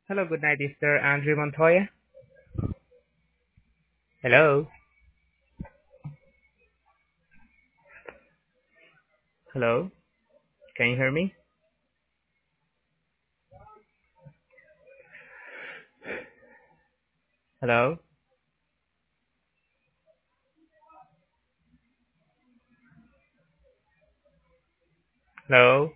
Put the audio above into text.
Hello, good night, Mr. Andrew Montoya. Hello, hello. Can you hear me? Hello, hello.